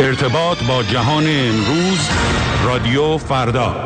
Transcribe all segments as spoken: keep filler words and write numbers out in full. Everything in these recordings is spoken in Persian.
ارتباط با جهان امروز، رادیو فردا.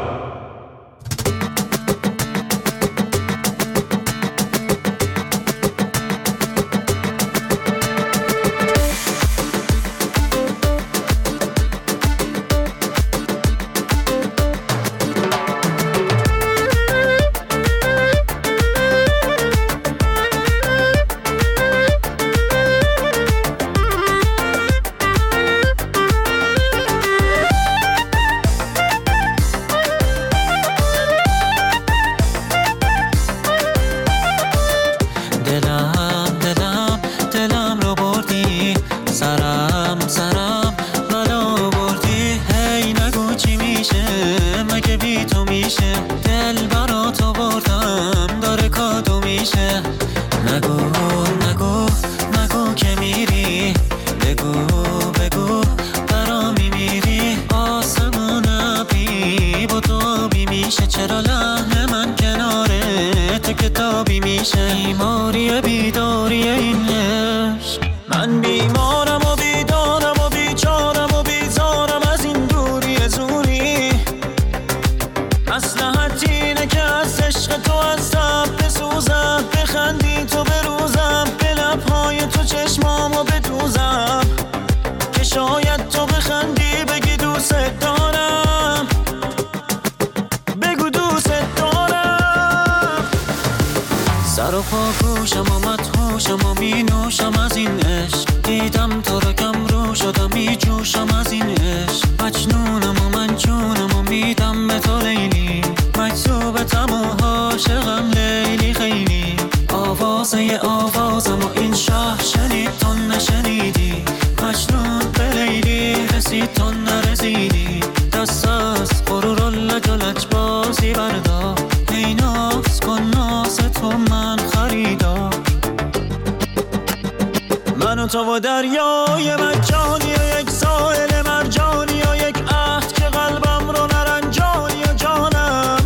تو و دریای مجانی و یک ساحل مرجانی و یک عهد که قلبم رو نرنجانی و جانم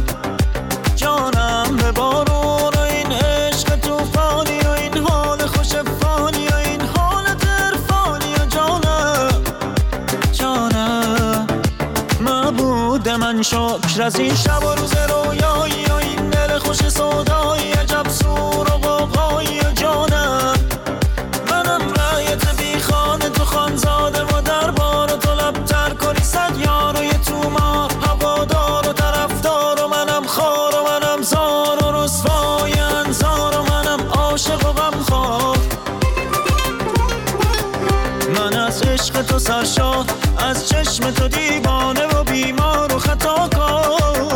جانم به بارون و این عشق توفانی و این حال خوش فانی و این حالت عرفانی و جانم جانم معبود من شکر از این شب و روز رویایی و این دل خوش سودایی عجب سور و غوغایی و جانم تو خانزاده و دربار تو لبتر کنی صد یار و یه تومار هوادار و طرفدار و منم خار و منم زار و رسوای انظار و منم عاشق و غمخوار من از عشق تو سرشار از چشم تو دیوانه و بیمار و خطاکار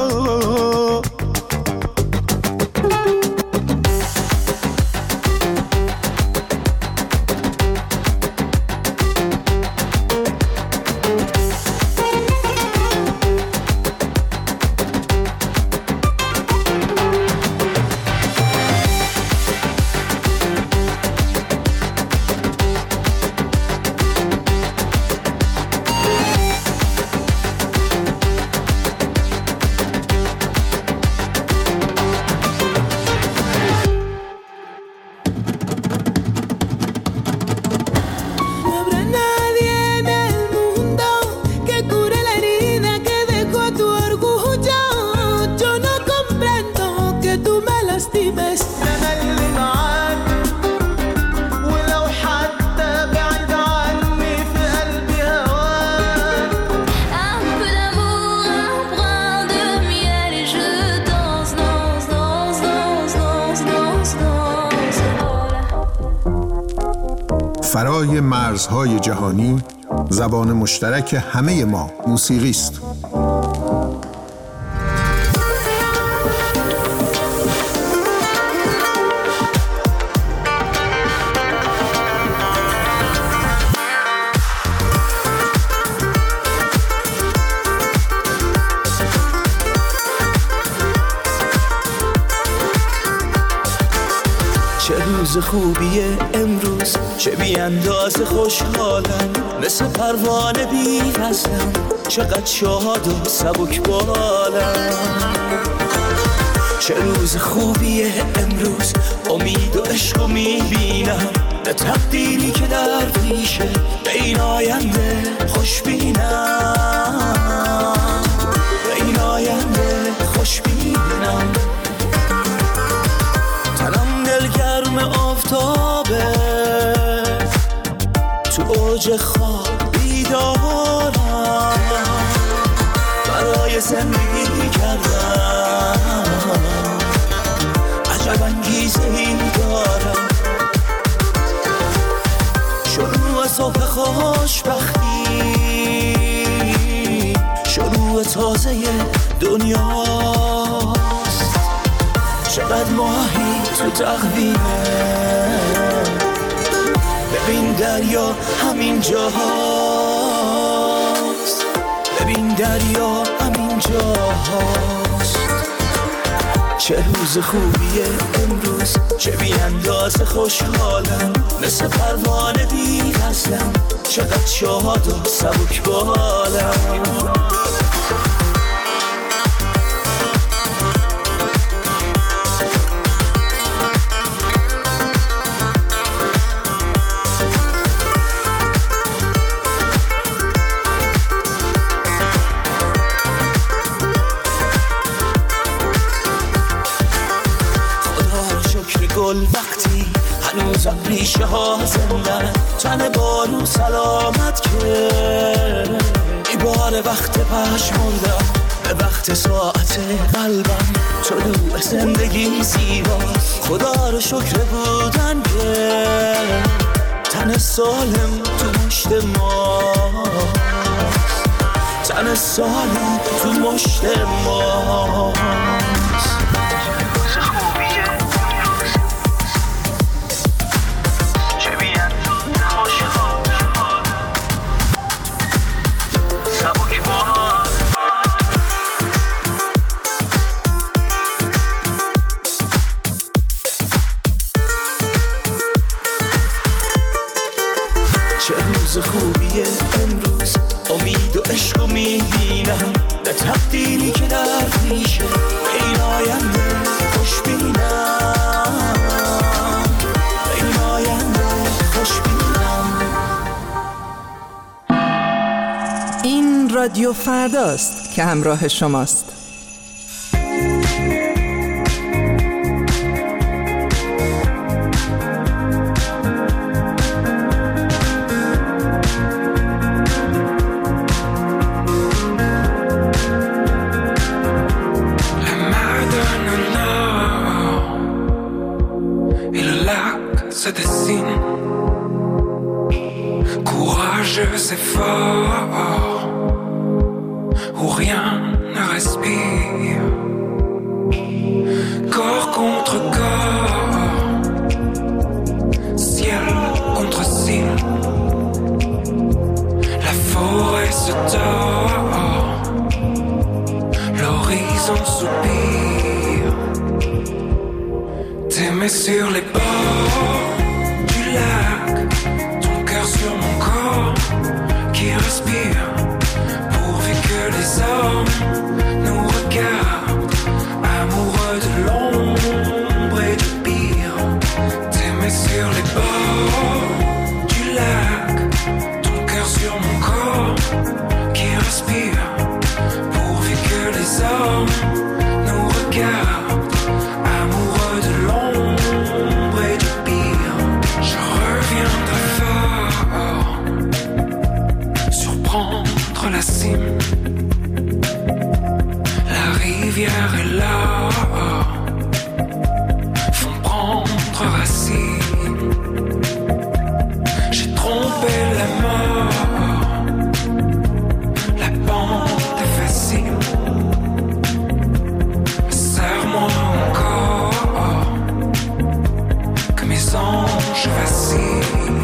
فرای مرزهای جهانی، زبان مشترک همه ما موسیقی است. چه روز خوبیه امروز، چه بی اندازه خوشحالم، مثل پروانه بی وزنم، چقدر شاد و سبک بالم. چه روز خوبیه امروز، امید و عشق و میبینم، به تقدیری که در پیشه، به این آینده خوش خوشبینم، به این آینده خوشبینم. تنم دلگرم آفتابه، تو اوج خواب بیدارم، برای زندگی کردم عجب انگیزه ای دارم. شروع صبح خوشبختی، شروع تازه دنیاست. چقدر ماهی تو تقویمه، ببین دریا همین جاهاست، ببین دریا همین جاهاست. چه روز خوبیه امروز، چه بی اندازه خوشحالم، مثل پروانه بی وزنم، چقدر شاد و سبک بالم. گل وقتی هنوزم ریشه ها زندن، تن بارون سلامت که ایبار وقت پشمردم، به وقت ساعت قلبم طلوع زندگی زیباست. خدا رو شکر بودن که تن سالم تو مشت ماست، تن سالم تو مشت ماست. چه روز خوبیه امروز، امید و عشق و میبینم، به تقدیری که در پیشه، این آینده خوشبینم، این آینده خوشبینم. این رادیو فرداست که همراه شماست. Se dessine, courageux et fort, où rien ne respire, corps contre corps, ciel contre ciel, la forêt se tord, l'horizon soupire, t'aimer sur les bords du lac, ton cœur sur mon corps qui respire, pourvu que les hommes nous regardent, amoureux de l'ombre et du pire. T'aimer sur les bords du lac, ton cœur sur mon corps qui respire, pourvu que les hommes nous regardent, amoureux de l'ombre et du pire. Je reviendrai fort, surprendre la cime, la rivière et l'or font prendre racine. J'ai trompé la mort, la pente est facile, serre-moi encore que mes anges vacillent.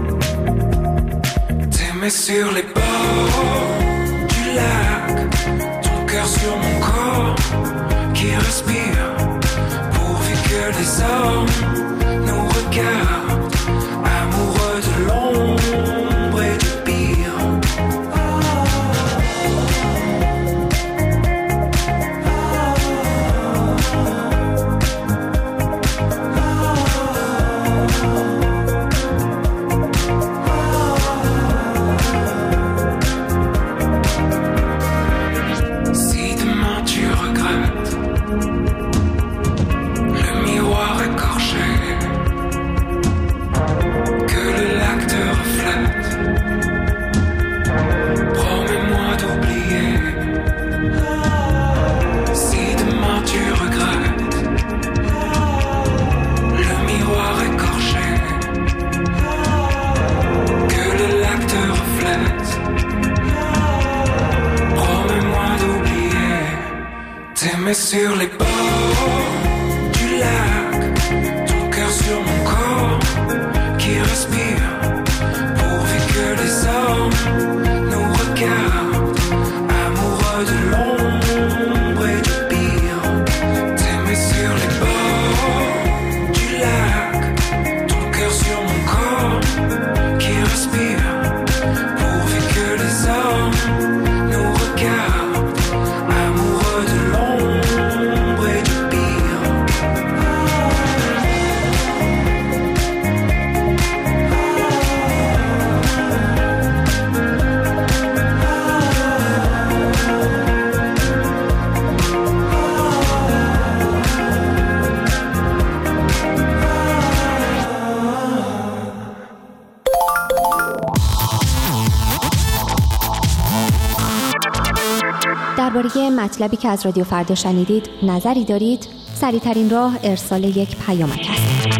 T'aimer sur les bords du lac, ton cœur sur mon corps qui respire, pourvu que les hommes nous regardent, amoureux de l'ombre et du pire. mets sur les bords du lac, ton cœur sur mon corps qui respire, pourvu que les hommes nous regardent, amoureux de l'ombre et du pire. T'es mets sur les bords du lac, ton cœur sur mon corps qui respire, pourvu que les hommes nous regardent, amoureux de l'ombre et du pire. درباره مطلبی که از رادیو فردا شنیدید نظری دارید؟ سریع‌ترین راه ارسال یک پیامک است.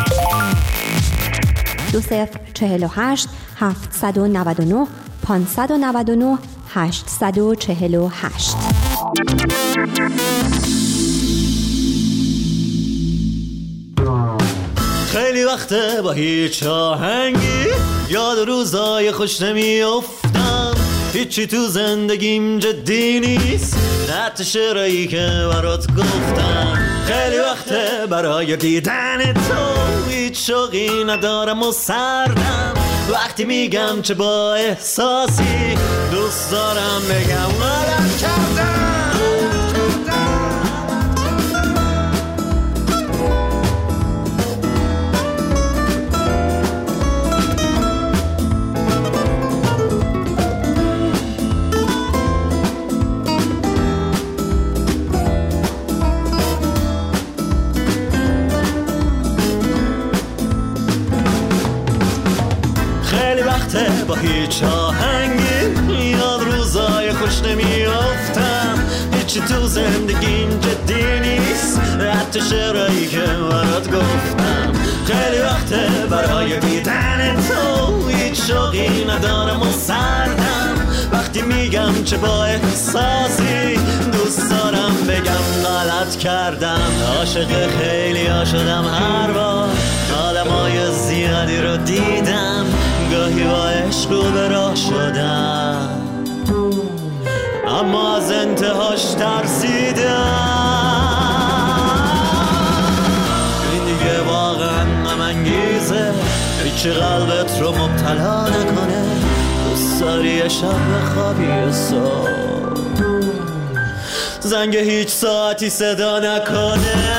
دو صفر چهل و هشت هفتصد و نود و نه پانصد و نود و نه هشتصد و چهل و هشت. خیلی وقته با هیچ آهنگی یاد روزای خوش نمیافتم، هیچی تو زندگیم جدی نیست، نه حتی شعرهایی که برات گفتم. خیلی وقته برای دیدن تو هیچ شوقی ندارم و سردم، وقتی میگم چه با احساسی دوست دارم بگم غلط کردم. با هیچ آهنگی یاد روزای خوش نمیافتم، هیچی تو زندگیم جدی نیست، حتی شعرهایی که برات گفتم. خیلی وقته برای دیدن تو هیچ شوقی ندارم و سردم، وقتی میگم چه با احساسی دوست دارم بگم غلط کردم. عاشق خیلی ها شدم هر بار آدمای زیادی رو دیدم، گاهی با عشق رو به راه شدم اما از انتهاش ترسیدم. این دیگه واقعا غم انگیزه، هیچی قلبت رو مبتلا نکنه، دوست داری شب بخوابی صبح زنگ هیچ ساعتی صدا نکنه.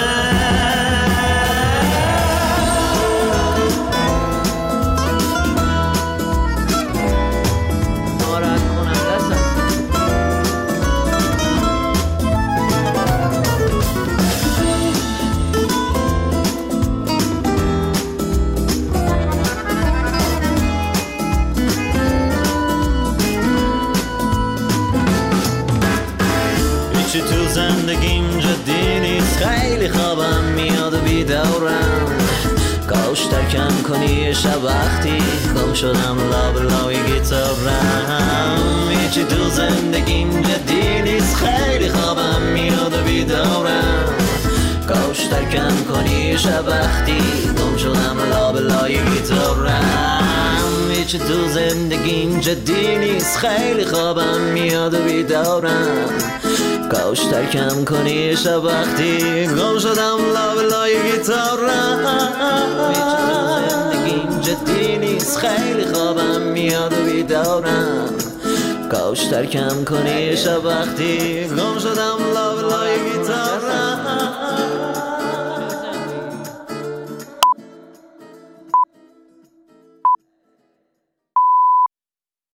تو زندگیم جدی نیست، خیلی خوابم میاد و بیدارم، کاش ترکم کنی شب وقتی گم شدم لابلای گیتارم. هیچی تو زندگیم جدی نیست، خیلی خوابم میاد و بیدارم، کاش ترکم کنی شب وقتی گم شدم لابلای گیتارم. هیچی تو زندگیم جدی نیست، خیلی خوابم میاد و بیدارم، کاش ترکم کنی شب وقتی گم شدم لابلای گیتارم. هیچ تو زندگیم جدی نیست، خیلی خوابم میاد و بیدارم، کاش ترکم کنی شب وقتی گم شدم لابلای گیتارم.